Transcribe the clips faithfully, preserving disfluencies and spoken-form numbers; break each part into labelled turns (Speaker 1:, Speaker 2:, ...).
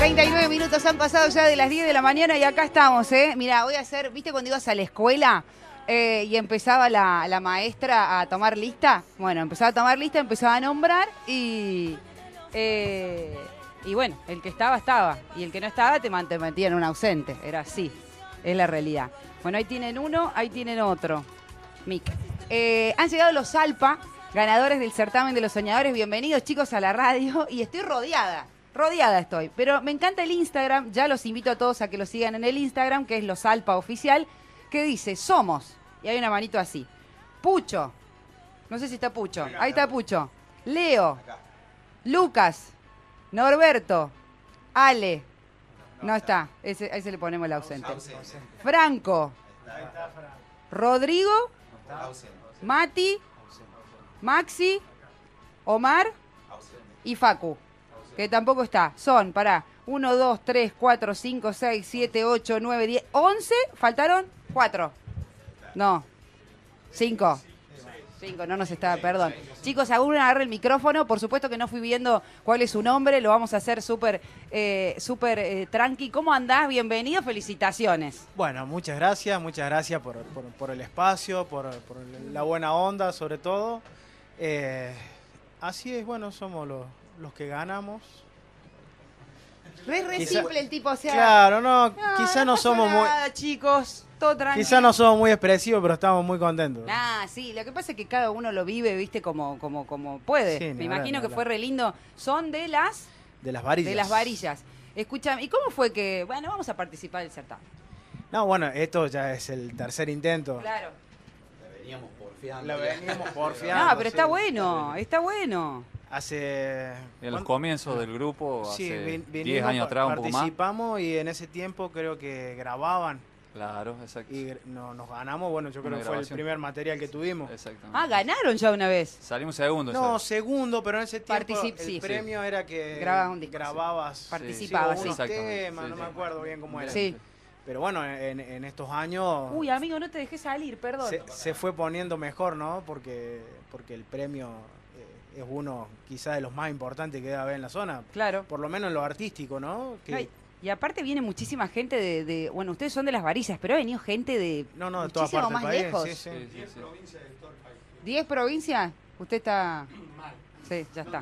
Speaker 1: treinta y nueve minutos han pasado ya de las diez de la mañana y acá estamos, ¿eh? Mira, voy a hacer, ¿viste cuando ibas a la escuela eh, y empezaba la, la maestra a tomar lista? Bueno, empezaba a tomar lista, empezaba a nombrar y... Eh, y bueno, el que estaba, estaba. Y el que no estaba, te mantenían un ausente. Era así, es la realidad. Bueno, ahí tienen uno, ahí tienen otro. Mick. Eh, han llegado los Alpa, ganadores del certamen de los soñadores. Bienvenidos, chicos, a la radio. Y estoy rodeada. Rodeada estoy, pero me encanta el Instagram, ya los invito a todos a que lo sigan en el Instagram, que es Los Alpa Oficial, que dice, somos, y hay una manito así, Pucho, no sé si está Pucho, ahí está Pucho, Leo, Lucas, Norberto, Ale, no está, ese, ahí se le ponemos el ausente, Franco, Rodrigo, Mati, Maxi, Omar y Facu. Que tampoco está. Son, pará, uno, dos, tres, cuatro, cinco, seis, siete, ocho, nueve, diez, once. ¿Faltaron? cuatro. No. cinco. cinco, no nos está, perdón. Chicos, alguno agarre el micrófono. Por supuesto que no fui viendo cuál es su nombre. Lo vamos a hacer súper, eh, súper eh, tranqui. ¿Cómo andás? Bienvenido, felicitaciones.
Speaker 2: Bueno, muchas gracias. Muchas gracias por, por, por el espacio, por, por la buena onda, sobre todo. Eh, así es, bueno, somos los... los que ganamos.
Speaker 1: Es re
Speaker 2: Quizá,
Speaker 1: simple el tipo, o sea...
Speaker 2: Claro, no,
Speaker 1: no
Speaker 2: quizá
Speaker 1: no,
Speaker 2: no somos
Speaker 1: nada,
Speaker 2: muy...
Speaker 1: chicos, todo tranquilo.
Speaker 2: Quizá no somos muy expresivos, pero estamos muy contentos.
Speaker 1: Ah, sí, lo que pasa es que cada uno lo vive, viste, como, como, como puede.
Speaker 2: Sí,
Speaker 1: Me
Speaker 2: hablar,
Speaker 1: imagino que
Speaker 2: hablar.
Speaker 1: fue re lindo. Son de las...
Speaker 2: De las varillas.
Speaker 1: De las varillas. Escúchame, ¿y cómo fue que... Bueno, vamos a participar del certamen?
Speaker 2: No, bueno, esto ya es el tercer intento.
Speaker 1: Claro.
Speaker 3: La veníamos porfiando.
Speaker 2: La
Speaker 3: ya.
Speaker 2: veníamos porfiando.
Speaker 1: No, pero está
Speaker 2: sí.
Speaker 1: bueno, está bueno.
Speaker 2: Hace...
Speaker 4: En los comienzos del grupo,
Speaker 2: Sí,
Speaker 4: hace
Speaker 2: vin-
Speaker 4: diez
Speaker 2: vinimos,
Speaker 4: años atrás, un poco más.
Speaker 2: participamos y en ese tiempo creo que grababan
Speaker 4: Claro, exacto.
Speaker 2: y no, nos ganamos. Bueno, yo creo
Speaker 4: Una
Speaker 2: que fue el
Speaker 4: grabación.
Speaker 2: primer material que tuvimos.
Speaker 4: Exactamente.
Speaker 1: Ah, ganaron ya una vez.
Speaker 4: Salimos segundos.
Speaker 2: No,
Speaker 4: ¿sabes?
Speaker 2: segundo, pero en ese tiempo
Speaker 1: Particip-
Speaker 2: el
Speaker 1: sí.
Speaker 2: premio era que
Speaker 1: Grababas un disco,
Speaker 2: grababas
Speaker 1: sí. Participabas,
Speaker 2: sí,
Speaker 1: sí.
Speaker 2: unos
Speaker 4: Exactamente,
Speaker 2: temas,
Speaker 4: sí,
Speaker 2: no
Speaker 4: sí.
Speaker 2: me acuerdo bien cómo era.
Speaker 1: Sí.
Speaker 2: Pero bueno, en, en estos años
Speaker 1: Uy, amigo, no te dejé salir, perdón.
Speaker 2: se, se fue poniendo mejor, ¿no? Porque, porque el premio eh, es uno quizás de los más importantes que debe haber en la zona.
Speaker 1: Claro.
Speaker 2: Por lo menos en lo artístico, ¿no? Que,
Speaker 1: Ay, y aparte viene muchísima gente de, de... Bueno, ustedes son de las varillas, pero ha venido gente de
Speaker 2: no, no, de todas
Speaker 1: muchísimo
Speaker 2: partes
Speaker 1: más
Speaker 2: del
Speaker 1: lejos.
Speaker 2: país. Sí, sí.
Speaker 4: Sí, sí, sí.
Speaker 1: ¿Diez provincias? Usted está... Sí, ya está.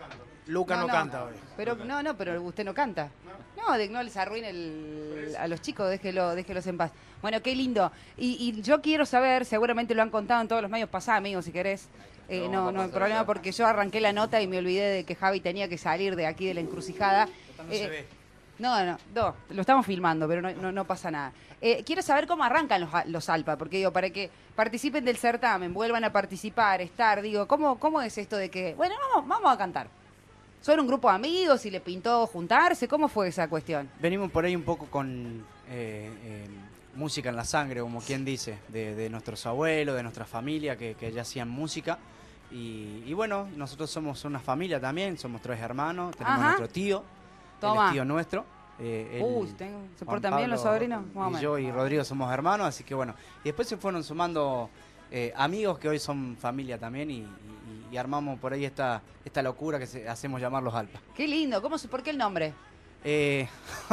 Speaker 2: Luca no,
Speaker 1: No, no.
Speaker 2: canta hoy.
Speaker 1: Pero no, no, pero usted no canta. No, de, no les arruine el, a los chicos, déjelo, déjelos en paz. Bueno, qué lindo. Y, y yo quiero saber, seguramente lo han contado en todos los medios, pasá, amigos, si querés. Eh, no, no hay problema, porque yo arranqué la nota y me olvidé de que Javi tenía que salir de aquí de la encrucijada. Eh, No, no, no, lo estamos filmando, pero no, no, no pasa nada. Eh, quiero saber cómo arrancan los, los Alpa, porque digo, para que participen del certamen, vuelvan a participar, estar, digo, ¿cómo, cómo es esto de que, bueno, vamos, vamos a cantar? ¿Son un grupo de amigos y le pintó juntarse? ¿Cómo fue esa cuestión?
Speaker 5: Venimos por ahí un poco con eh, eh, música en la sangre, como quien dice, de, de nuestros abuelos, de nuestra familia que, que ya hacían música. Y, y bueno, nosotros somos una familia también, somos tres hermanos, tenemos
Speaker 1: Ajá.
Speaker 5: nuestro tío,
Speaker 1: Toma.
Speaker 5: él es tío nuestro. Eh, él,
Speaker 1: Uy, tengo- ¿se
Speaker 5: Juan
Speaker 1: portan bien los
Speaker 5: Pablo
Speaker 1: sobrinos? Más o
Speaker 5: Y
Speaker 1: menos.
Speaker 5: yo y Rodrigo somos hermanos, así que bueno. Y después se fueron sumando eh, amigos que hoy son familia también y, y- y armamos por ahí esta, esta locura que se- hacemos llamar los Alpa.
Speaker 1: Qué lindo, ¿cómo se, ¿por qué el nombre?
Speaker 5: Eh,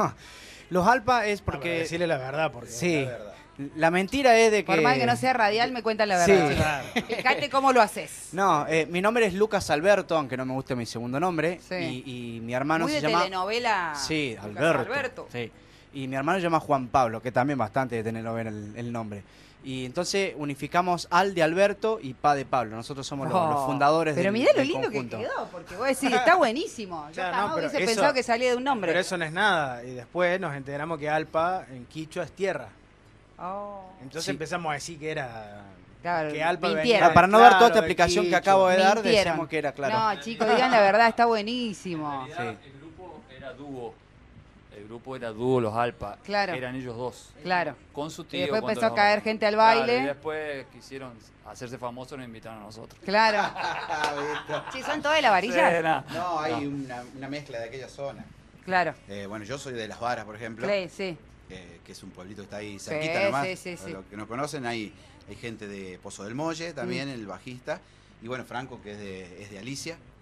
Speaker 5: los Alpa es
Speaker 2: Porque
Speaker 5: porque...
Speaker 2: decirle la verdad, porque
Speaker 5: Sí,
Speaker 3: la verdad.
Speaker 5: la mentira es de que...
Speaker 1: Por más que no sea radial, me cuentan la
Speaker 5: Sí.
Speaker 1: verdad.
Speaker 2: Claro.
Speaker 1: Fíjate cómo lo haces.
Speaker 5: No, eh, mi nombre es Lucas Alberto, aunque no me guste mi segundo nombre.
Speaker 1: Sí.
Speaker 5: Y, y mi hermano
Speaker 1: Muy
Speaker 5: se
Speaker 1: de
Speaker 5: llama...
Speaker 1: telenovela.
Speaker 5: Sí,
Speaker 1: Lucas
Speaker 5: Alberto.
Speaker 1: Alberto.
Speaker 5: Sí. Y mi hermano se llama Juan Pablo, que también bastante de telenovela el, el nombre. Y entonces unificamos Al de Alberto y Pa de Pablo. Nosotros somos los,
Speaker 1: Oh,
Speaker 5: los fundadores
Speaker 1: Pero
Speaker 5: del,
Speaker 1: mirá lo
Speaker 5: del
Speaker 1: lindo
Speaker 5: conjunto.
Speaker 1: que quedó, porque vos decís, está buenísimo. Yo
Speaker 2: Claro, no,
Speaker 1: jamás
Speaker 2: pero
Speaker 1: hubiese
Speaker 2: eso-
Speaker 1: pensado que salía de un nombre.
Speaker 2: Pero eso no es nada. Y después nos enteramos que Alpa en Quichua es tierra.
Speaker 1: Oh.
Speaker 2: Entonces
Speaker 5: Sí.
Speaker 2: empezamos a decir que era...
Speaker 1: Claro,
Speaker 2: que Alpa
Speaker 1: mintieron.
Speaker 2: venía
Speaker 5: Ah, para no dar
Speaker 2: claro,
Speaker 5: toda esta
Speaker 2: del
Speaker 5: explicación que
Speaker 2: Quichua.
Speaker 5: acabo de dar,
Speaker 1: Mintieron.
Speaker 5: decimos que era claro.
Speaker 1: No, chicos, digan la verdad, está buenísimo.
Speaker 4: En realidad, el grupo era dúo. El grupo era dúo, los Alpa.
Speaker 1: Claro.
Speaker 4: Eran ellos dos.
Speaker 1: Claro.
Speaker 4: Con su
Speaker 1: Y
Speaker 4: tío.
Speaker 1: después
Speaker 4: con
Speaker 1: empezó a
Speaker 4: todos.
Speaker 1: caer gente al
Speaker 4: Claro,
Speaker 1: baile.
Speaker 4: y después quisieron hacerse famosos y nos invitaron a nosotros.
Speaker 1: Claro.
Speaker 3: Ah, ¿viste?
Speaker 1: Sí, son todas de la varilla.
Speaker 4: Sí, nada.
Speaker 3: No, hay Una, una mezcla de aquella zona.
Speaker 1: Claro.
Speaker 3: Eh, bueno, yo soy de Las Varas, por ejemplo,
Speaker 1: Sí, sí.
Speaker 3: eh, que es un pueblito que está ahí cerquita
Speaker 1: Sí,
Speaker 3: nomás.
Speaker 1: sí, sí,
Speaker 3: Para
Speaker 1: sí.
Speaker 3: los que no conocen, hay, hay gente de Pozo del Molle también, el bajista. Y bueno, Franco, que es de, es de Alicia.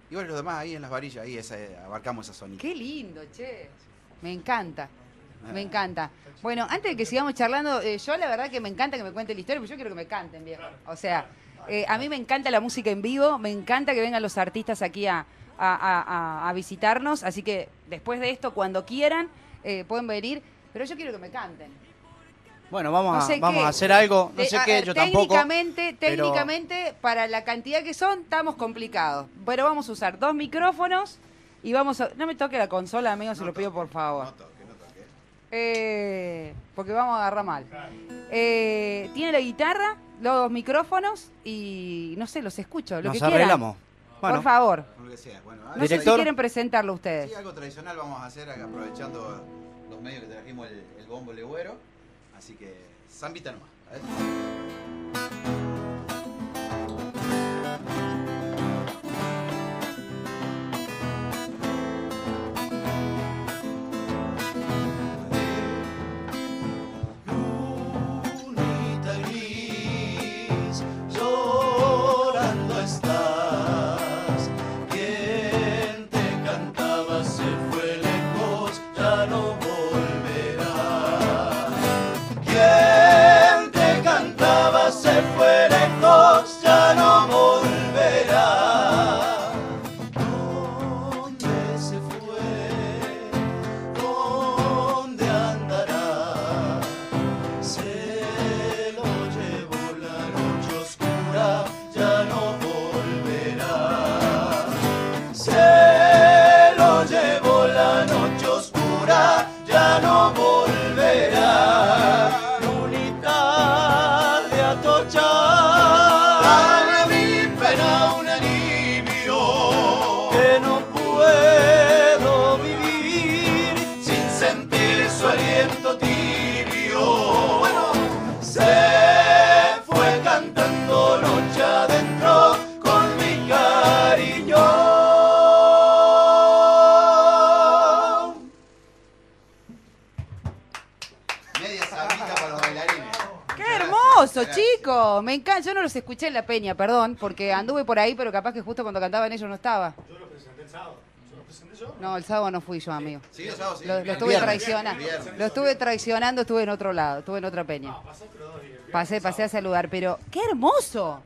Speaker 3: Y bueno, los demás ahí en las varillas, ahí esa, abarcamos esa zonita.
Speaker 1: Qué lindo, che. Me encanta. Me encanta. Bueno, antes de que sigamos charlando, eh, yo la verdad que me encanta que me cuenten la historia, pero yo quiero que me canten, viejo. O sea, eh, a mí me encanta la música en vivo, me encanta que vengan los artistas aquí a, a, a, a visitarnos, así que después de esto, cuando quieran, eh, pueden venir, pero yo quiero que me canten.
Speaker 5: Bueno, vamos,
Speaker 1: No sé
Speaker 5: a, vamos
Speaker 1: qué.
Speaker 5: a hacer algo, no
Speaker 1: Eh,
Speaker 5: sé
Speaker 1: a
Speaker 5: qué,
Speaker 1: ver,
Speaker 5: yo tampoco.
Speaker 1: técnicamente,
Speaker 5: pero-
Speaker 1: técnicamente, para la cantidad que son, estamos complicados. Pero vamos a usar dos micrófonos y vamos a... No me toque la consola, amigo, se lo pido por favor.
Speaker 3: No toque, no toque.
Speaker 1: Eh, porque vamos a agarrar mal. Eh, tiene la guitarra, los micrófonos y no sé, los escucho. Lo
Speaker 5: Nos
Speaker 1: que quieran.
Speaker 5: arreglamos. Bueno,
Speaker 1: Por favor.
Speaker 3: Con lo que sea. Bueno,
Speaker 1: No
Speaker 3: algo
Speaker 1: sé si
Speaker 5: Director.
Speaker 1: quieren presentarlo ustedes.
Speaker 3: Sí, algo tradicional vamos a hacer aprovechando los medios que trajimos el, el bombo legüero. Así que, zambita nomás. A ver.
Speaker 6: Lunita gris, llorando estás. Quien te cantaba se fue lejos, ya no volverá. Quien te cantaba se fue lejos, ya no volverá. ¿Dónde se fue? ¿Dónde andará? Se lo llevó la noche oscura, ya no volverá. Se lo llevó la noche oscura, ya no volverá. Lunita de Atocha, para mi pena un alivio, que no puedo vivir sin sentir su aliento tibio. Bueno, se fue cantando noche adentro con mi cariño.
Speaker 3: Media zambita para los bailarines.
Speaker 1: ¡Qué hermoso, chicos! Me encanta. Yo no los escuché en la peña, perdón, porque anduve por ahí, pero capaz que justo cuando cantaban ellos no estaba.
Speaker 6: Yo lo presenté el sábado. ¿Yo lo presenté yo?
Speaker 1: No, el sábado no fui yo, amigo.
Speaker 3: Sí, el sábado sí.
Speaker 1: Lo, lo
Speaker 3: El
Speaker 1: estuve
Speaker 3: viernes.
Speaker 1: traicionando.
Speaker 3: El viernes.
Speaker 1: Lo estuve traicionando, estuve en otro lado, estuve en otra peña. Pasé, pasé a saludar, pero ¡qué hermoso!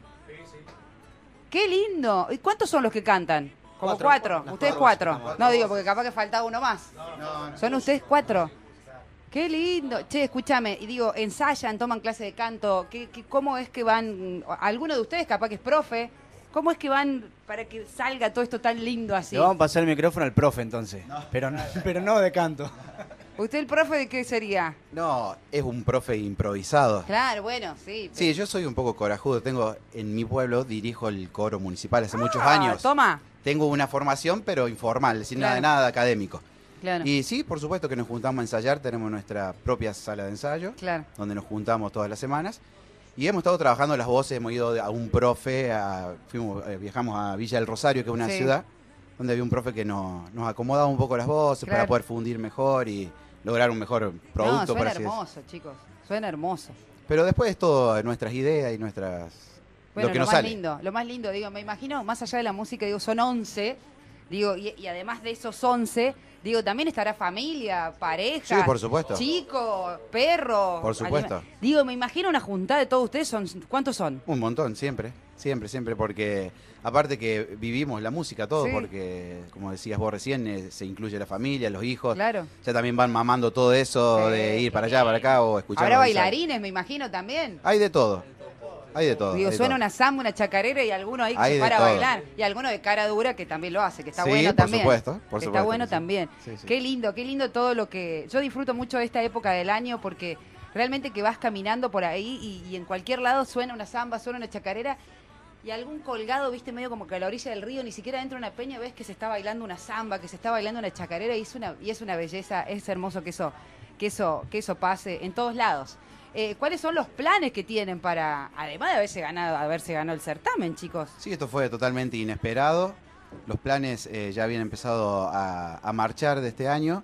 Speaker 1: ¡Qué lindo! ¿Y cuántos son los que cantan? Como
Speaker 5: Cuatro.
Speaker 1: cuatro.
Speaker 5: Las
Speaker 1: Ustedes
Speaker 5: cuatro.
Speaker 1: cuatro. No digo, porque capaz que faltaba uno más.
Speaker 3: No, no.
Speaker 1: Son ustedes cuatro. Qué lindo. Che, escúchame, y digo, ensayan, toman clase de canto. ¿Qué, qué- cómo es que van? ¿Alguno de ustedes capaz que es profe? ¿Cómo es que van para que salga todo esto tan lindo así?
Speaker 5: Le vamos a pasar el micrófono al profe entonces. Pero, no, pero no de canto.
Speaker 1: ¿Usted el profe de qué sería?
Speaker 3: No, es un profe improvisado.
Speaker 1: Claro, bueno, sí.
Speaker 3: Sí, yo soy un poco corajudo. Tengo en mi pueblo, dirijo el coro municipal hace muchos
Speaker 1: Ah,
Speaker 3: años.
Speaker 1: Toma.
Speaker 3: Tengo una formación, pero informal, sin
Speaker 1: Claro.
Speaker 3: nada, nada académico.
Speaker 1: Claro.
Speaker 3: Y sí, por supuesto que nos juntamos a ensayar, tenemos nuestra propia sala de ensayo,
Speaker 1: Claro.
Speaker 3: donde nos juntamos todas las semanas. Y hemos estado trabajando las voces, hemos ido a un profe, a- fuimos, eh, viajamos a Villa del Rosario, que es una
Speaker 1: Sí.
Speaker 3: ciudad, donde había un profe que nos, nos acomodaba un poco las voces
Speaker 1: Claro.
Speaker 3: para poder fundir mejor y lograr un mejor
Speaker 1: No,
Speaker 3: producto. por
Speaker 1: suena
Speaker 3: así decirlo.
Speaker 1: hermoso, chicos. Suena hermoso.
Speaker 3: Pero después es todo nuestras ideas y nuestras...
Speaker 1: Bueno,
Speaker 3: lo que
Speaker 1: lo
Speaker 3: nos
Speaker 1: más
Speaker 3: sale.
Speaker 1: lindo, lo más lindo, digo, me imagino, más allá de la música, digo, son once, digo, y, y además de esos once, digo, también estará familia, pareja.
Speaker 3: Sí, por supuesto.
Speaker 1: Chico, perro.
Speaker 3: Por supuesto.
Speaker 1: anima- Digo, me imagino una juntada de todos ustedes, son, ¿cuántos son?
Speaker 3: Un montón, siempre, siempre, siempre, porque aparte que vivimos la música todo,
Speaker 1: Sí.
Speaker 3: porque como decías vos recién, eh, se incluye la familia, los hijos,
Speaker 1: Claro.
Speaker 3: ya también van mamando todo eso
Speaker 1: Sí.
Speaker 3: de ir para allá, para acá o escuchar.
Speaker 1: Habrá
Speaker 3: los ensayos.
Speaker 1: bailarines, me imagino, también.
Speaker 3: Hay de todo, hay de todo.
Speaker 1: Digo,
Speaker 3: hay de
Speaker 1: suena
Speaker 3: todo.
Speaker 1: una samba, una chacarera y alguno ahí que
Speaker 3: Hay
Speaker 1: se
Speaker 3: de
Speaker 1: para a
Speaker 3: todo.
Speaker 1: bailar. Y alguno de cara dura que también lo hace, que está
Speaker 3: Sí,
Speaker 1: bueno
Speaker 3: por
Speaker 1: también.
Speaker 3: supuesto, por
Speaker 1: Que
Speaker 3: supuesto
Speaker 1: está bueno
Speaker 3: que sí.
Speaker 1: también.
Speaker 3: Sí, sí.
Speaker 1: Qué lindo, qué lindo todo lo que... Yo disfruto mucho de esta época del año porque realmente que vas caminando por ahí y, y en cualquier lado suena una samba, suena una chacarera y algún colgado, viste, medio como que a la orilla del río, ni siquiera dentro de una peña ves que se está bailando una samba, que se está bailando una chacarera y es una, y es una belleza, es hermoso que eso, que eso, que eso pase en todos lados. Eh, ¿Cuáles son los planes que tienen para, además de haberse ganado, haberse ganado el certamen, chicos?
Speaker 3: Sí, esto fue totalmente inesperado. Los planes eh, ya habían empezado a, a marchar de este año,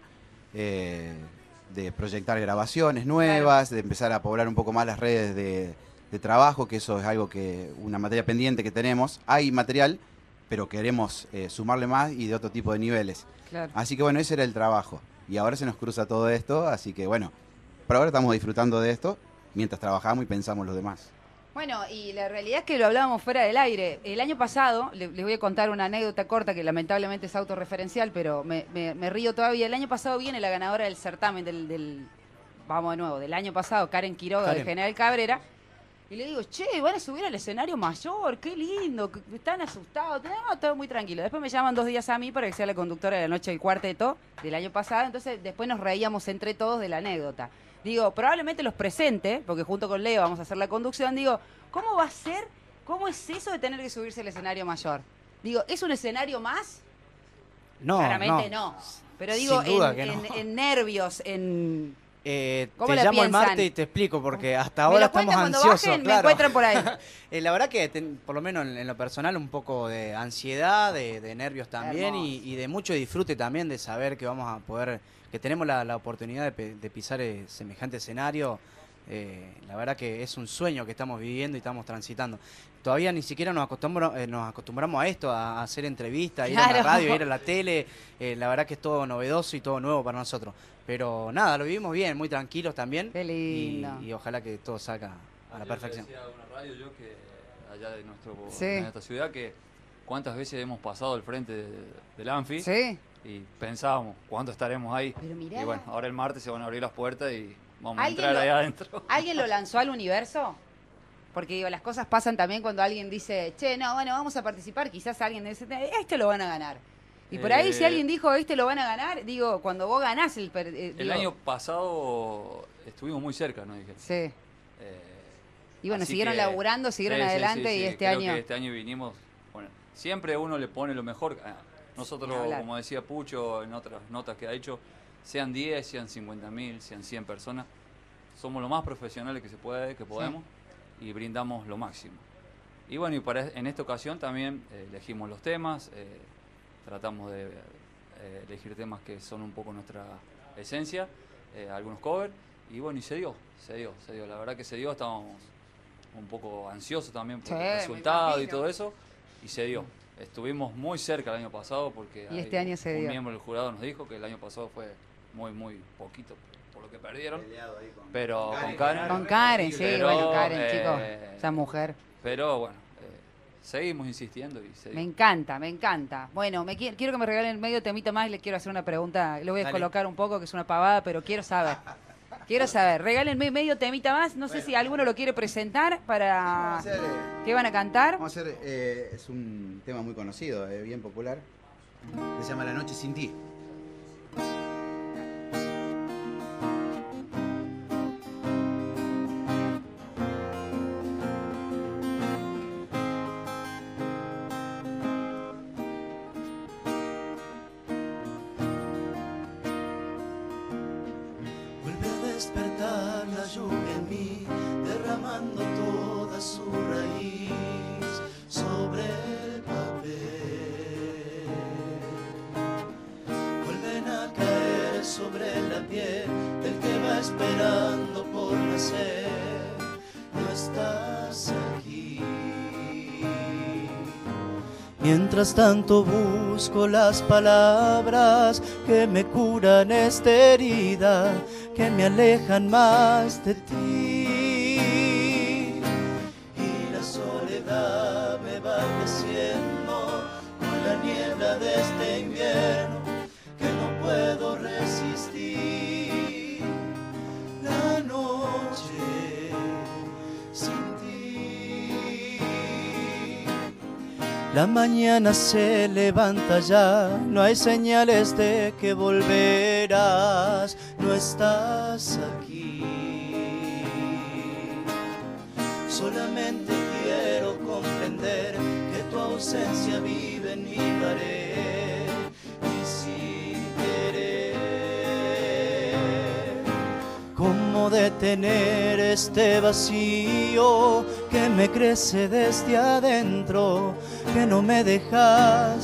Speaker 3: eh, de proyectar grabaciones nuevas, de empezar a poblar un poco más las redes de, de trabajo, que eso es algo que, una materia pendiente que tenemos. Hay material, pero queremos eh, sumarle más y de otro tipo de niveles.
Speaker 1: Claro.
Speaker 3: Así que bueno, ese era el trabajo. Y ahora se nos cruza todo esto, así que bueno, por ahora estamos disfrutando de esto mientras trabajamos y pensamos los demás.
Speaker 1: Bueno, y la realidad es que lo hablábamos fuera del aire. El año pasado, le- les voy a contar una anécdota corta que lamentablemente es autorreferencial, pero me, me- me río todavía. El año pasado viene la ganadora del certamen del, del- vamos de nuevo, del año pasado, Karen Quiroga,
Speaker 5: Karen.
Speaker 1: de General Cabrera. Y le digo, che, van a subir al escenario mayor, qué lindo, que- están asustados. No, todo muy tranquilo. Después me llaman dos días a mí para que sea la conductora de la noche del cuarteto del año pasado. Entonces después nos reíamos entre todos de la anécdota. Digo, probablemente los presente, porque junto con Leo vamos a hacer la conducción. Digo, ¿cómo va a ser? ¿Cómo es eso de tener que subirse al escenario mayor? Digo, ¿es un escenario más?
Speaker 5: No,
Speaker 1: Claramente no. Pero digo,
Speaker 5: Sin duda
Speaker 1: en,
Speaker 5: que no.
Speaker 1: en- en nervios, en...
Speaker 5: Eh,
Speaker 1: ¿Cómo
Speaker 5: te
Speaker 1: la
Speaker 5: llamo el
Speaker 1: piensan?
Speaker 5: martes y te explico, porque hasta
Speaker 1: Me
Speaker 5: ahora
Speaker 1: lo
Speaker 5: estamos
Speaker 1: cuentan cuando
Speaker 5: ansiosos.
Speaker 1: bajen, me
Speaker 5: claro.
Speaker 1: encuentran por ahí.
Speaker 5: Eh, la verdad que, ten- por lo menos en, en lo personal, un poco de ansiedad, de, de nervios también y,
Speaker 1: Hermoso.
Speaker 5: y de mucho disfrute también de saber que vamos a poder, que tenemos la, la oportunidad de, pe- de pisar eh, semejante escenario. Eh, la verdad que es un sueño que estamos viviendo y estamos transitando. Todavía ni siquiera nos acostumbramos, eh, nos acostumbramos a esto, a, a hacer entrevistas, a ir a la
Speaker 1: Claro.
Speaker 5: radio, a ir a la tele. Eh, la verdad que es todo novedoso y todo nuevo para nosotros. Pero nada, lo vivimos bien, muy tranquilos también.
Speaker 1: Qué
Speaker 5: Y,
Speaker 1: lindo.
Speaker 5: y ojalá que todo salga a la
Speaker 4: Ayer
Speaker 5: perfección.
Speaker 4: le decía a una radio yo que allá de, nuestro,
Speaker 1: Sí.
Speaker 4: de nuestra ciudad que cuántas veces hemos pasado al frente de- del Anfi
Speaker 1: ¿Sí?
Speaker 4: y pensábamos cuánto estaremos ahí.
Speaker 1: Pero mirá.
Speaker 4: Y bueno, ahora el martes se van a abrir las puertas y vamos a
Speaker 1: ¿Alguien
Speaker 4: entrar
Speaker 1: lo-
Speaker 4: ahí adentro.
Speaker 1: ¿Alguien lo lanzó al universo? Porque digo, las cosas pasan también cuando alguien dice, che, no, bueno, vamos a participar. Quizás alguien dice, este lo van a ganar. Y por ahí,
Speaker 4: Eh,
Speaker 1: si alguien dijo, este lo van a ganar, digo, cuando vos ganás el... per- eh,
Speaker 4: El
Speaker 1: digo,
Speaker 4: año pasado estuvimos muy cerca, ¿no? Dije.
Speaker 1: Sí.
Speaker 4: Eh,
Speaker 1: Y bueno,
Speaker 4: así
Speaker 1: siguieron
Speaker 4: que-
Speaker 1: laburando, siguieron
Speaker 4: sí, sí,
Speaker 1: adelante
Speaker 4: sí,
Speaker 1: y
Speaker 4: sí,
Speaker 1: este
Speaker 4: creo
Speaker 1: año...
Speaker 4: que este año vinimos, bueno, siempre uno le pone lo mejor. Ah, Nosotros,
Speaker 1: Ni hablar.
Speaker 4: como decía Pucho en otras notas que ha hecho, sean diez, sean cincuenta mil, sean cien personas, somos lo más profesionales que se puede, que podemos, y brindamos lo máximo. Y bueno, y para, en esta ocasión también eh, elegimos los temas, eh, tratamos de eh, elegir temas que son un poco nuestra esencia, eh, algunos covers, y bueno, y se dio, se dio, se dio. La verdad que se dio, estábamos un poco ansiosos también por
Speaker 1: Sí,
Speaker 4: el
Speaker 1: me
Speaker 4: resultado y
Speaker 1: imagino.
Speaker 4: todo eso, y se dio. Estuvimos muy cerca el año pasado porque
Speaker 1: Y este
Speaker 4: hay-
Speaker 1: año se
Speaker 4: un
Speaker 1: dio.
Speaker 4: miembro del jurado nos dijo que el año pasado fue muy, muy poquito por lo que perdieron, pero con Karen,
Speaker 1: Con Karen, sí,
Speaker 4: pero,
Speaker 1: bueno, Karen,
Speaker 4: eh,
Speaker 1: chicos, esa mujer.
Speaker 4: pero bueno, eh, seguimos insistiendo y se dio.
Speaker 1: Me encanta, me encanta. Bueno, me qui- quiero que me regalen medio temita más y le ero hacer una pregunta. Lo voy a
Speaker 5: Dale.
Speaker 1: colocar un poco, que es una pavada, pero quiero saber. Quiero saber. Regálenme medio temita más. No sé si alguno lo quiere presentar para...
Speaker 3: Vamos a hacer, eh,
Speaker 1: ¿Qué van a cantar?
Speaker 3: vamos a hacer, eh, es un tema muy conocido, eh, bien popular. Se llama La Noche Sin Ti.
Speaker 6: Vuelve a despertar la lluvia en mí, derramando toda su raíz sobre el papel. Vuelven a caer sobre la piel del que va esperando por nacer. No estás aquí. Mientras tanto busco las palabras que me curan esta herida, que me alejan más de ti. Y la soledad me va creciendo con la niebla de este invierno que no puedo resistir. La noche sin ti. La mañana se levanta ya, no hay señales de que volverás, no estás aquí. Solamente quiero comprender que tu ausencia vive en mi pared y sin querer. ¿Cómo detener este vacío que me crece desde adentro, que no me deja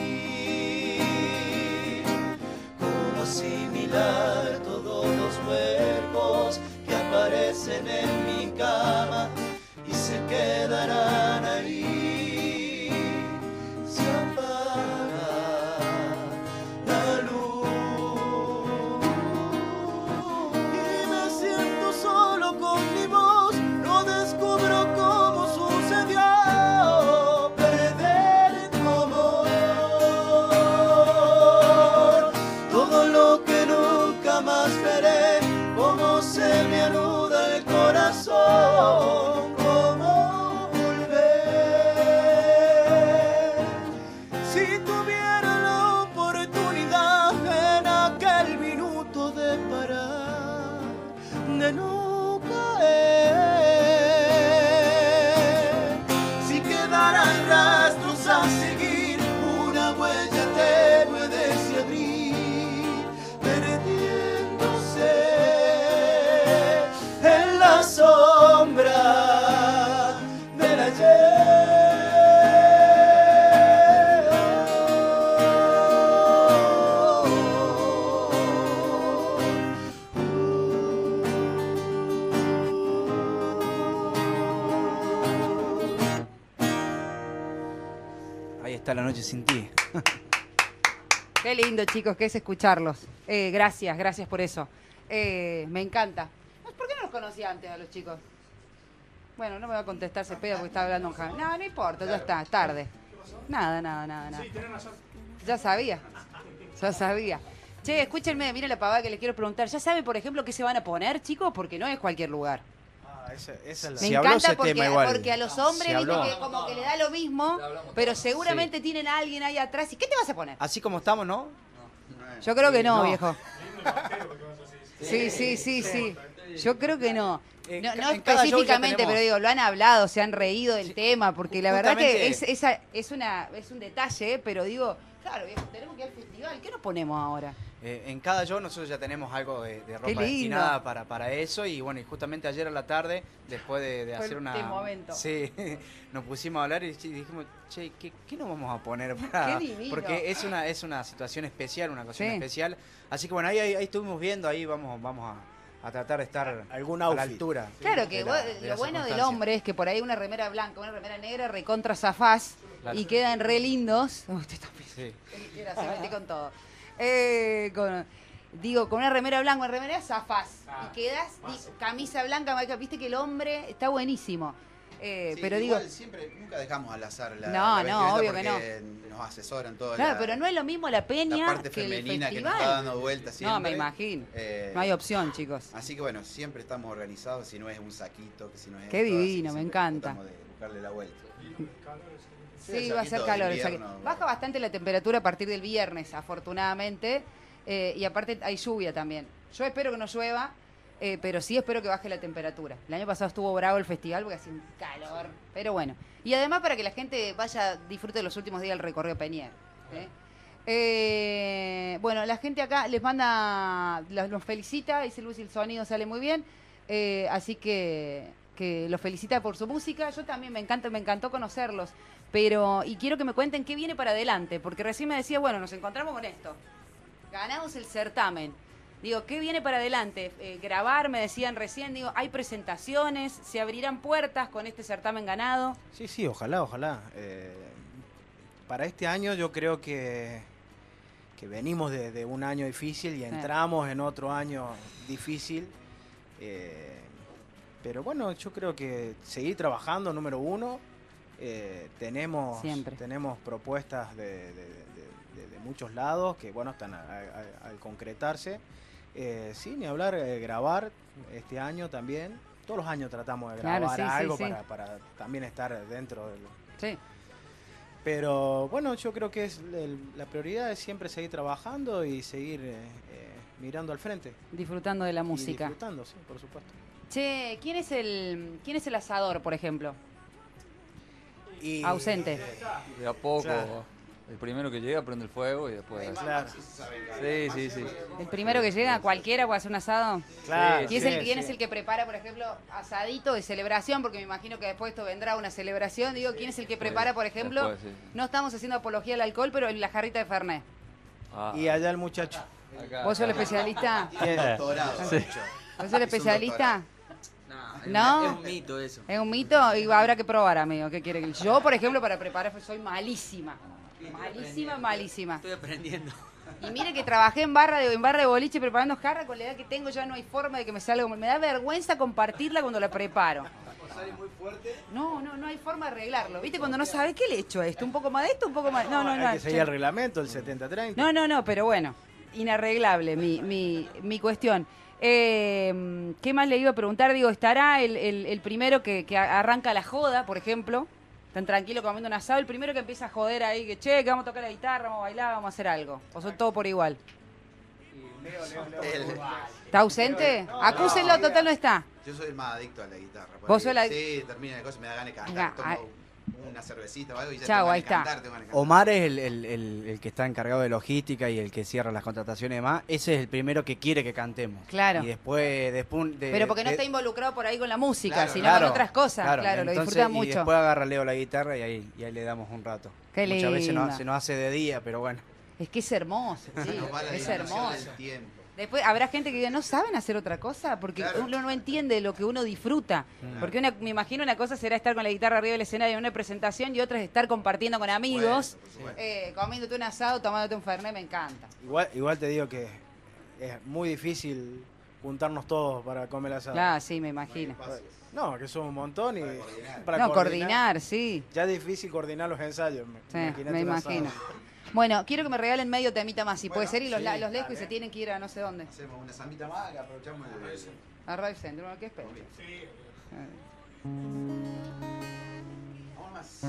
Speaker 6: seguir? ¿Cómo asimilar todos los huecos que aparecen en mi cama y se quedarán ahí? Si jamás veré cómo se me anuda el corazón, cómo volver. Si tuviera la oportunidad en aquel minuto de parar, de no caer, si quedaran rastros a seguir, una huella tenue de ese abril, perdiéndose en la sombra del
Speaker 5: Ahí está La Noche Sin Ti.
Speaker 1: Qué lindo, chicos, que es escucharlos. Eh, gracias, gracias por eso. Eh, me encanta. ¿Por qué no los conocía antes a los chicos? Bueno, no me va a contestar Cepeda porque está hablando en Javi. No, no importa, ya está, es tarde. Nada, nada, nada, nada. Ya sabía, ya sabía. Che, escúchenme, miren la pavada que les quiero preguntar. ¿Ya saben, por ejemplo, qué se van a poner, chicos? Porque no es cualquier lugar.
Speaker 2: Ah, esa, esa es la...
Speaker 1: Me
Speaker 5: Se habló
Speaker 1: encanta
Speaker 5: ese
Speaker 1: porque,
Speaker 5: tema igual.
Speaker 1: porque a los hombres,
Speaker 5: Se
Speaker 1: viste,
Speaker 5: habló.
Speaker 1: que como que le da lo mismo, pero seguramente tienen a alguien ahí atrás. ¿Y qué te vas a poner?
Speaker 5: Así como estamos, ¿no?
Speaker 1: Yo creo que no,
Speaker 5: No.
Speaker 1: viejo. Sí, sí, sí, sí. Yo creo que no.
Speaker 5: Eh,
Speaker 1: No, no
Speaker 5: en cada show ya
Speaker 1: específicamente,
Speaker 5: tenemos-
Speaker 1: pero digo, lo han hablado, se han reído del tema, porque la verdad que es,
Speaker 5: Justamente-
Speaker 1: esa, es, una, es un detalle, pero digo, claro, viejo, tenemos que ir al festival, ¿qué nos ponemos ahora?
Speaker 5: Eh, en cada show nosotros ya tenemos algo de, de ropa
Speaker 1: lindo.
Speaker 5: destinada para, para eso y bueno, y justamente ayer a la tarde, después de, de
Speaker 1: Fue
Speaker 5: hacer
Speaker 1: el
Speaker 5: una...
Speaker 1: de momento.
Speaker 5: Sí, nos pusimos a hablar y chi- dijimos, che, ¿qué, qué nos vamos a poner para...?
Speaker 1: Qué divino.
Speaker 5: Porque es una, es una situación especial, una ocasión
Speaker 1: Sí.
Speaker 5: especial. Así que bueno, ahí, ahí, ahí estuvimos viendo, ahí vamos, vamos a, a tratar de estar
Speaker 2: Algún
Speaker 5: a la
Speaker 2: outfit.
Speaker 5: altura.
Speaker 1: Claro
Speaker 5: de
Speaker 1: que
Speaker 5: la-
Speaker 1: vos-
Speaker 5: de
Speaker 1: lo
Speaker 5: la
Speaker 1: bueno del
Speaker 5: circunstancia.
Speaker 1: hombre es que por ahí una remera blanca, una remera negra, recontra zafás
Speaker 5: Claro.
Speaker 1: y quedan re lindos. Uy, te estás
Speaker 5: Sí.
Speaker 1: Era, se metí con todo. Eh, con- digo, con una remera blanca, una remera zafás. y quedas, di- camisa blanca, marca- viste que el hombre está buenísimo. Eh,
Speaker 3: Sí,
Speaker 1: pero
Speaker 3: igual
Speaker 1: digo,
Speaker 3: siempre, nunca dejamos al azar la,
Speaker 1: No,
Speaker 3: la
Speaker 1: no,
Speaker 3: vestimenta
Speaker 1: obvio que
Speaker 3: porque nos asesoran todo.
Speaker 1: claro,
Speaker 3: la,
Speaker 1: pero no es lo mismo la peña
Speaker 3: la parte
Speaker 1: que el
Speaker 3: femenina que
Speaker 1: festival.
Speaker 3: nos está dando vueltas siempre.
Speaker 1: No, me imagino.
Speaker 3: Eh,
Speaker 1: No hay opción, chicos.
Speaker 3: Así que bueno, siempre estamos organizados, si no es un saquito, que si no es
Speaker 1: Qué
Speaker 3: esto, así
Speaker 1: divino,
Speaker 3: que
Speaker 1: me
Speaker 3: siempre
Speaker 1: encanta.
Speaker 3: tratamos de buscarle la vuelta.
Speaker 1: Sí,
Speaker 3: el
Speaker 1: va a ser
Speaker 3: saquito de
Speaker 1: calor. el
Speaker 3: invierno,
Speaker 1: saque-
Speaker 3: bueno.
Speaker 1: Baja bastante la temperatura a partir del viernes, afortunadamente. eh, y aparte hay lluvia también. Yo espero que no llueva, eh, pero sí espero que baje la temperatura. El año pasado estuvo bravo el festival porque hacía un calor. Pero bueno. Y además para que la gente vaya, disfrute de los últimos días del recorrido Peñer. ¿eh? Eh, bueno, la gente acá les manda, los, los felicita, dice Luis, el sonido sale muy bien. eh, así que, que los felicita por su música. Yo también me encanta, me encantó conocerlos. Pero, y quiero que me cuenten qué viene para adelante, porque recién me decía, bueno, nos encontramos con esto. Ganamos el certamen. Digo, ¿qué viene para adelante? Eh, grabar, me decían recién, digo, hay presentaciones, se abrirán puertas con este certamen ganado.
Speaker 2: Sí, sí, ojalá, ojalá. Eh, para este año yo creo que, que venimos de, de un año difícil y entramos en otro año difícil. Eh, pero bueno, yo creo que seguir trabajando, número uno. Eh, tenemos,
Speaker 1: Siempre.
Speaker 2: tenemos propuestas de, de- de- de- de muchos lados que bueno están a- a- a- al concretarse. Eh, sí, ni hablar, eh, grabar este año también. Todos los años tratamos de
Speaker 1: Claro,
Speaker 2: grabar
Speaker 1: sí, sí,
Speaker 2: algo
Speaker 1: sí.
Speaker 2: Para, para también estar dentro del...
Speaker 1: Sí.
Speaker 2: Pero bueno, yo creo que es el- la prioridad es siempre seguir trabajando y seguir eh, eh, mirando al frente.
Speaker 1: Disfrutando de la
Speaker 2: Y
Speaker 1: música.
Speaker 2: disfrutando, sí, por supuesto.
Speaker 1: Che, ¿quién es el quién es el asador, por ejemplo?
Speaker 2: Y,
Speaker 1: Ausente.
Speaker 4: De a poco.
Speaker 2: Claro.
Speaker 4: El primero que llega prende el fuego y después.
Speaker 2: Claro,
Speaker 4: Sí, sí, sí.
Speaker 1: El primero que llega, cualquiera puede hacer un asado.
Speaker 2: claro.
Speaker 1: ¿Quién,
Speaker 2: sí,
Speaker 1: es, el, quién
Speaker 2: sí.
Speaker 1: es el que prepara, por ejemplo, asadito de celebración? Porque me imagino que después esto vendrá una celebración. Digo, ¿quién es el que prepara, por ejemplo?
Speaker 4: Después, sí.
Speaker 1: No estamos haciendo apología al alcohol, pero en la jarrita de Fernet.
Speaker 4: Ah,
Speaker 2: Y allá el muchacho.
Speaker 4: acá,
Speaker 1: ¿Vos sos el
Speaker 4: acá.
Speaker 1: especialista?
Speaker 3: Doctorado,
Speaker 1: ¿Vos
Speaker 3: mucho.
Speaker 1: sos el
Speaker 3: Es un
Speaker 1: especialista?
Speaker 7: No, es,
Speaker 1: ¿No?
Speaker 7: Un, es un mito eso.
Speaker 1: Es un mito y habrá que probar, amigo. ¿Qué quiere que yo, por ejemplo, para preparar soy malísima. Malísima, malísima.
Speaker 7: Estoy aprendiendo.
Speaker 1: Y mire que trabajé en barra de en barra de boliche preparando jarra, con la edad que tengo ya no hay forma de que me salga. Me da vergüenza compartirla cuando la preparo. No, no, no hay forma de arreglarlo. ¿Viste cuando no sabes qué le echo a esto? ¿Un poco más de esto? ¿Un poco más? No, no, no.
Speaker 2: Hay que seguir el reglamento, el setenta treinta.
Speaker 1: No, no, no, pero bueno. inarreglable mi, mi, mi cuestión. Eh, ¿Qué más le iba a preguntar? Digo, ¿estará el, el, el primero que, que arranca la joda, por ejemplo? Tan tranquilo comiendo un asado, el primero que empieza a joder ahí, que che, que vamos a tocar la guitarra, vamos a bailar, vamos a hacer algo. ¿O son todos por igual?
Speaker 3: El-
Speaker 1: ¿Está ausente? Acúsenlo, total no está.
Speaker 3: Yo soy el más adicto a la guitarra. por
Speaker 1: ¿Vos
Speaker 3: ahí.
Speaker 1: sos la-
Speaker 3: Sí, termina la cosa y me da ganas de cantar.
Speaker 1: Venga,
Speaker 3: Tomo
Speaker 1: ay.
Speaker 3: una cervecita o algo y ya
Speaker 1: Chau,
Speaker 3: tengo ganas
Speaker 1: ahí
Speaker 3: de
Speaker 1: está.
Speaker 3: cantar, tengo ganas de cantar.
Speaker 5: Omar es el, el- el- el que está encargado de logística y el que cierra las contrataciones y demás. Ese es el primero que quiere que cantemos.
Speaker 1: Claro.
Speaker 5: Y después... después de-
Speaker 1: Pero porque no
Speaker 5: de-
Speaker 1: está involucrado por ahí con la música,
Speaker 3: Claro,
Speaker 1: sino
Speaker 5: claro,
Speaker 1: con otras cosas. Claro, lo
Speaker 5: Entonces,
Speaker 1: disfruta
Speaker 5: Y
Speaker 1: mucho.
Speaker 5: después agarra Leo la guitarra y ahí, y ahí le damos un rato.
Speaker 1: Qué
Speaker 5: Muchas veces no-
Speaker 1: linda.
Speaker 5: se nos hace de día, pero bueno.
Speaker 1: Es que es hermoso, sí,
Speaker 3: Nos va la
Speaker 1: es
Speaker 3: dimensión
Speaker 1: hermoso.
Speaker 3: del tiempo.
Speaker 1: Después habrá gente que diga, ¿no saben hacer otra cosa? Porque
Speaker 3: Claro.
Speaker 1: uno no entiende lo que uno disfruta.
Speaker 5: Mm.
Speaker 1: Porque una, me imagino una cosa será estar con la guitarra arriba del escenario en una presentación y otra es estar compartiendo con amigos,
Speaker 3: Por supuesto.
Speaker 1: eh, comiéndote un asado, tomándote un fernet, me encanta.
Speaker 2: Igual, igual te digo que es muy difícil juntarnos todos para comer asado.
Speaker 1: Claro, sí, me imagino.
Speaker 2: No, que somos un montón y
Speaker 3: Para coordinar.
Speaker 2: para
Speaker 1: No, coordinar, sí.
Speaker 2: Ya es difícil coordinar los ensayos. me-
Speaker 1: Sí,
Speaker 2: imagínate
Speaker 1: me
Speaker 2: un asado.
Speaker 1: imagino. Bueno, quiero que me regalen medio temita más, si puede
Speaker 3: Bueno,
Speaker 1: ser, y los,
Speaker 2: sí,
Speaker 1: la- los dejo y
Speaker 2: dale.
Speaker 1: se tienen que ir a no sé dónde.
Speaker 3: Hacemos una zambita más, que aprovechamos el...
Speaker 1: A Radio Centro, ¿no? ¿Qué espera?
Speaker 3: Vamos más.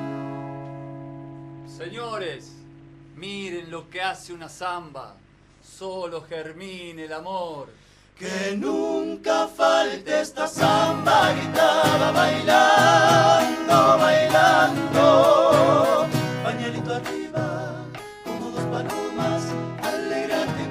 Speaker 4: Señores, miren lo que hace una samba. Solo germine el amor.
Speaker 6: Que nunca falte esta samba guitarra bailando, bailando. Pañuelito arriba, como dos palomas, alegrate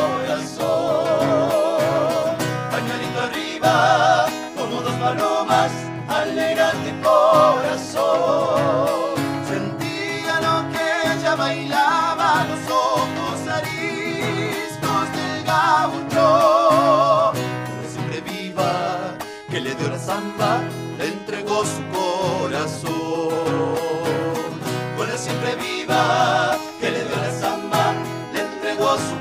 Speaker 6: corazón. Pañuelito arriba, como dos palomas, alegrate corazón. Sentía lo que ella bailaba, los ojos ariscos del gaucho. Siempre viva, que le dio la samba, le entregó su corazón. Con la siempre viva, que le dio la samba, le entregó su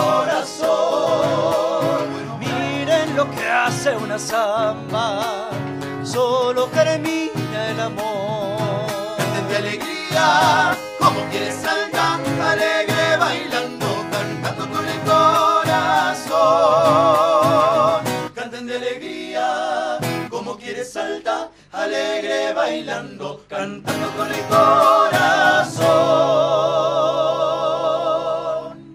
Speaker 6: corazón. Miren lo que hace una samba, solo germina el amor. Canten de alegría, como quiere saltar, alegre bailando, cantando con el corazón. Canten de alegría, como quiere saltar, alegre bailando, cantando con el corazón.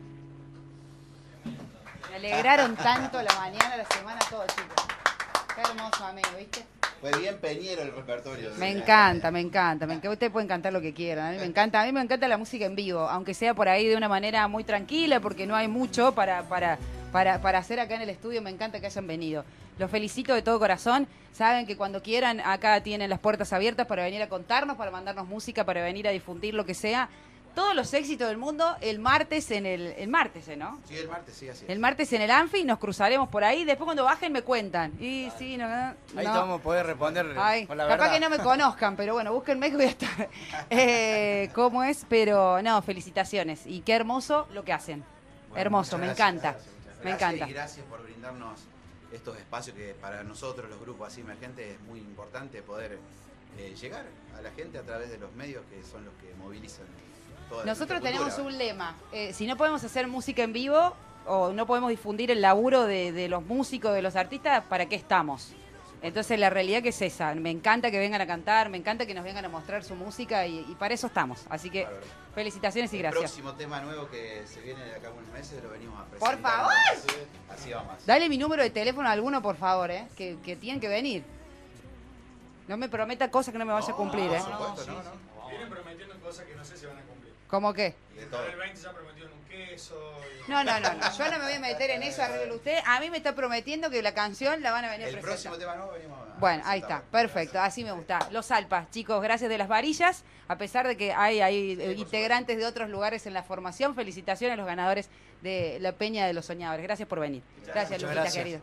Speaker 1: Me alegraron tanto la mañana, la semana, todo, chicos. Qué hermoso amigo, ¿viste?
Speaker 3: Fue bien peñero el repertorio.
Speaker 1: Me encanta, me encanta, me encanta. Ustedes pueden cantar lo que quieran. A mí me encanta, a mí me encanta la música en vivo, aunque sea por ahí de una manera muy tranquila, porque no hay mucho para, para, para, para hacer acá en el estudio. Me encanta que hayan venido. Los felicito de todo corazón. Saben que cuando quieran acá tienen las puertas abiertas para venir a contarnos, para mandarnos música, para venir a difundir lo que sea. Todos los éxitos del mundo el martes en el, el martes, ¿eh, ¿no?
Speaker 3: Sí, el martes, sí, así es.
Speaker 1: El martes en el Anfi, nos cruzaremos por ahí. Después cuando bajen me cuentan. Y sí, no, no.
Speaker 5: Ahí te vamos a poder responder
Speaker 1: Ay,
Speaker 5: con la
Speaker 1: capaz
Speaker 5: verdad.
Speaker 1: que no me conozcan, pero bueno, búsquenme que voy a estar. Eh, ¿Cómo es? Pero no, felicitaciones. Y qué hermoso lo que hacen.
Speaker 3: Bueno,
Speaker 1: Hermoso,
Speaker 3: muchas
Speaker 1: me
Speaker 3: gracias,
Speaker 1: encanta.
Speaker 3: gracias, muchas
Speaker 1: Me
Speaker 3: gracias
Speaker 1: encanta.
Speaker 3: Y gracias por brindarnos estos espacios que para nosotros, los grupos así emergentes, es muy importante poder eh, llegar a la gente a través de los medios que son los que movilizan toda
Speaker 1: Nosotros
Speaker 3: nuestra
Speaker 1: tenemos
Speaker 3: cultura.
Speaker 1: un lema. Eh, si no podemos hacer música en vivo o no podemos difundir el laburo de, de los músicos, de los artistas, ¿para qué estamos? Entonces la realidad que es esa. Me encanta que vengan a cantar, me encanta que nos vengan a mostrar su música y, y para eso estamos. Así que
Speaker 3: Bárbaro.
Speaker 1: felicitaciones y
Speaker 3: El
Speaker 1: gracias.
Speaker 3: próximo tema nuevo que se viene de acá a unos meses lo venimos a presentar.
Speaker 1: Por favor.
Speaker 3: Así vamos.
Speaker 1: Dale mi número de teléfono a alguno, por favor, ¿eh? Que, que tienen que venir. No me prometa cosas que no me vaya a cumplir, ¿eh?
Speaker 3: Por supuesto, no, no.
Speaker 8: Vienen prometiendo cosas que no sé si van a cumplir.
Speaker 1: ¿Cómo qué?
Speaker 3: De todo.
Speaker 8: En el veinte ya prometieron un queso. Y...
Speaker 1: No, no, no, no. Yo no me voy a meter en eso, arregle usted. A mí me está prometiendo que la canción la van a venir a
Speaker 3: El
Speaker 1: presentar.
Speaker 3: próximo tema nuevo venimos a
Speaker 1: Bueno, ahí está,
Speaker 3: presentarlo.
Speaker 1: perfecto, así me gusta. Los Alpas, chicos, gracias de las varillas, a pesar de que hay, hay eh, integrantes de otros lugares en la formación, felicitaciones a los ganadores de la Peña de los Soñadores. Gracias por venir. Gracias,
Speaker 5: Muchas
Speaker 1: Luquita,
Speaker 5: gracias.
Speaker 1: querido.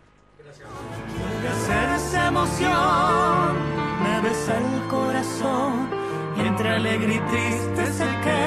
Speaker 6: Esa emoción me besa el corazón y entre alegre y triste es el que